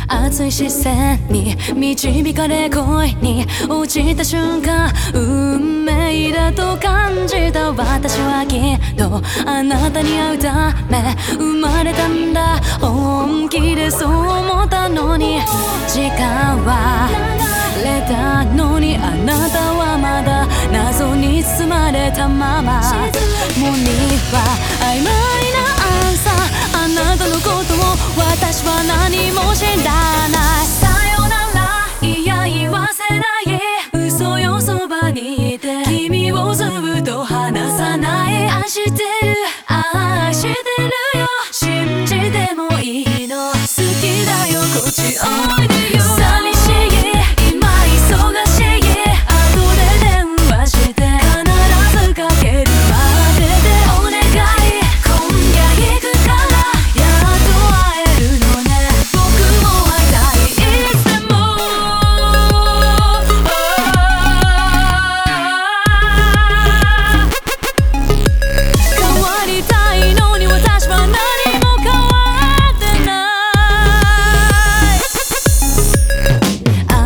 熱い視線に導かれ恋に落ちた瞬間、運命だと感じた私はきっとあなたに会うため生まれたんだ。本気でそう思ったのに時間はれたのに、あなたはまだ謎に包まれたまま。もうには曖昧なアンサー、あなたのことを私は何も知らない。さよならいや言わせない嘘よ、そばにいて君をずっと離さない。愛してる愛してるよ、信じてもいいの、好きだよこっちおいでよ。寂しい今忙しい、後で電話して必ずかけるまででお願い。今夜行くからやっと会えるのね、僕も会いたいいつでも。変わりたいのに私は何も変わってない。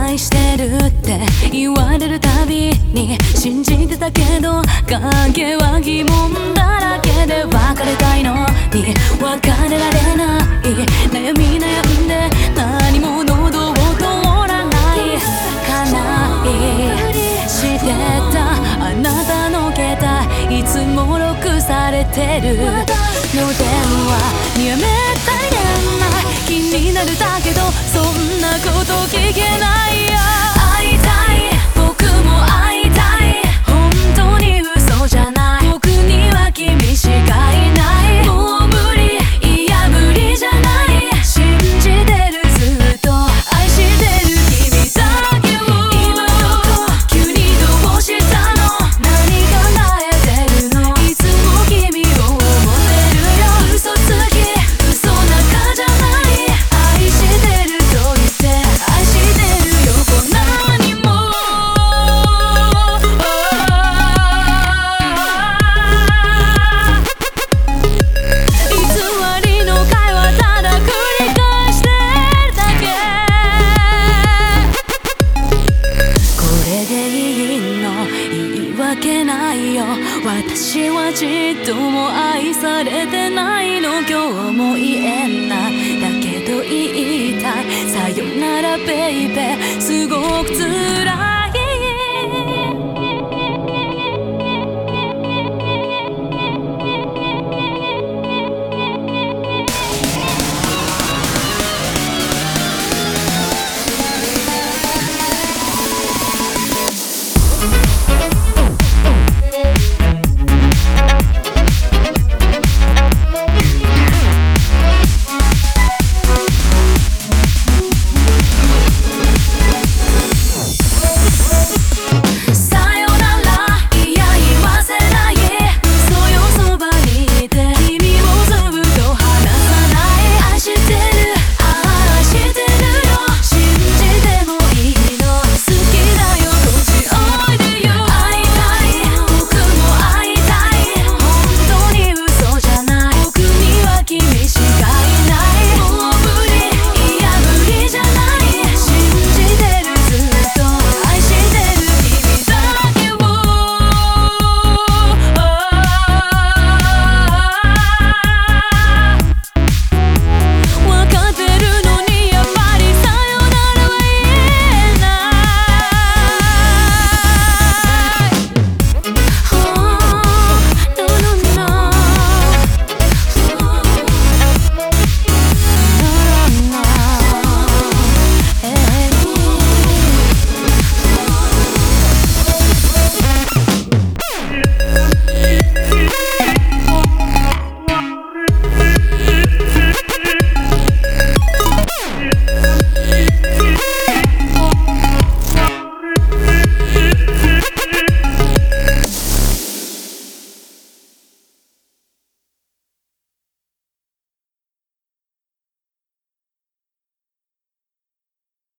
愛してるって言われるたびに信じてたけど、影は疑問だらけで別れたいのに別れられない。悩み悩んで何も喉を通らない。叶いしてたあなたの携帯いつもロックされてるの電話にやめたいねんない。気になるだけどそんなこと聞けないよ。会いたい僕も会いたい、本当に嘘じゃない、僕には君しかいない。もう無理いや無理じゃない、信じてるずっと愛してる君だけを。今どこ急にどうしたの、何考えてるの、いつも君を思ってるよ。嘘つき嘘なんかじゃない、愛してると言って愛してるよ、こんなにも。偽りの会話ただ繰り返してるだけ。これでいいの言い訳ないよ、私はちっとも愛されてないの。今日も言えないだけど言いたい、さよならベイベー